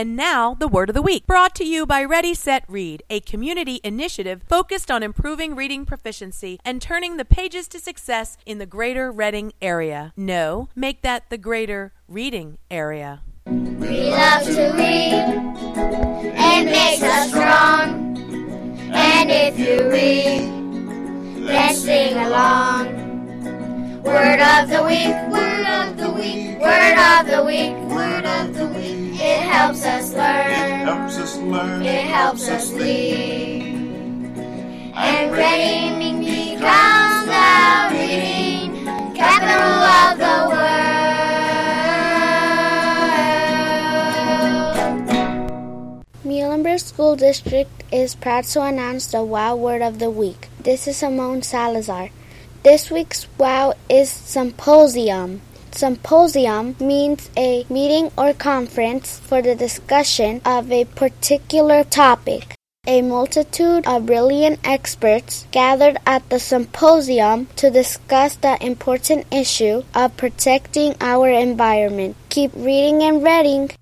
And now, the Word of the Week, brought to you by Ready, Set, Read, a community initiative focused on improving reading proficiency and turning the pages to success in the greater Reading area. No, make that the greater reading area. We love to read. It makes us strong. And if you read, then sing along. Word of the week, word of the week, word of the week, word of the week. It helps us learn, it helps us lead. And reading becomes the reading capital of the world. Muhlenberg School District is proud to announce the WOW Word of the Week. This is Simone Salazar. This week's WOW is symposium. Symposium means a meeting or conference for the discussion of a particular topic. A multitude of brilliant experts gathered at the symposium to discuss the important issue of protecting our environment. Keep reading and reading.